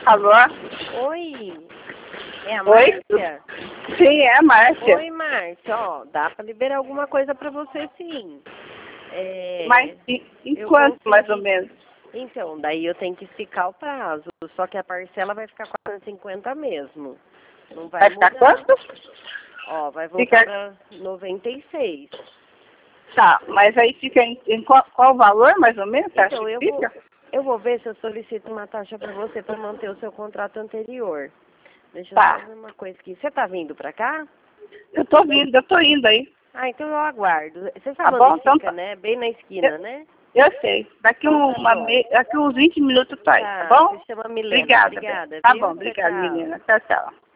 Alô? Oi, é a Oi? Márcia? Sim, é a Márcia. Oi, Márcia, ó, dá pra liberar alguma coisa pra você sim. Mas em eu quanto, mais ou consegui. menos? Então, daí eu tenho que esticar o prazo, só que a parcela vai ficar 450 mesmo. Não vai Vai ficar mudar. quanto? Ó, vai voltar Fica... pra 96. Tá, mas aí fica em qual valor, mais ou menos? Você acha Então, que fica? eu vou ver se eu solicito uma taxa pra você pra manter o seu contrato anterior. Deixa eu só Tá. ver uma coisa aqui. Você tá vindo pra cá? Eu tô vindo, eu tô indo aí. Ah, então eu aguardo. Você Tá sabe onde bom? Então fica, tá. né? Bem na esquina, né? Eu sei. Daqui, Então tá bom. daqui uns 20 minutos tá aí, tá Tá, bom? se chama Milena. Obrigada, Bê. Obrigada, Tá bom, viu? Tchau, obrigada, tchau. menina. Tchau, tchau.